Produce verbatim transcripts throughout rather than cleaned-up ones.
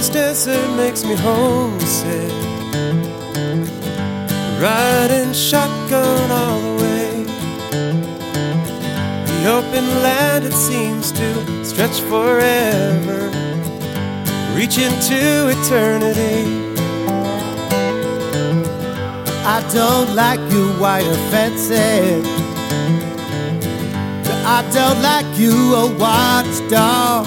desert makes me homesick. Riding shotgun all the way. The open land, it seems to stretch forever, reach into eternity. I don't like you wire fencing. I don't like you a watchdog.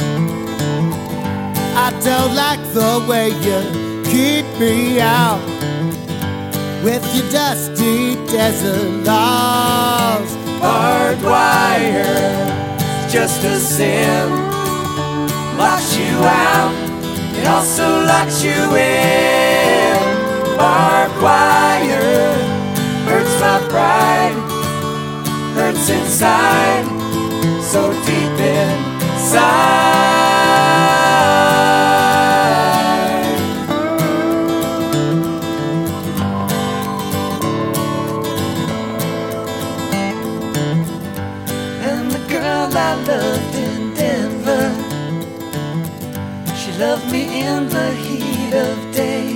I don't like the way you keep me out with your dusty desert laws. Barbed wire, it's just a sin. Locks you out, it also locks you in. Barbed wire hurts my pride, hurts inside, so deep inside. And the girl I loved in Denver, she loved me in the heat of day.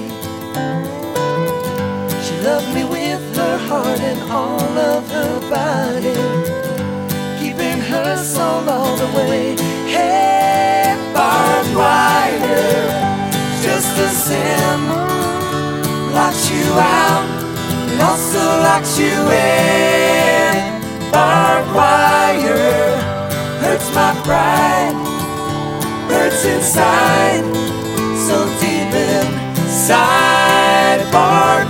She loved me with her heart and all of her body, keeping her soul all the way. Hey, barbed wire, just a sin. Locks you out, it also locks you in. Barbed wire hurts my pride, hurts inside, so deep inside. Barbed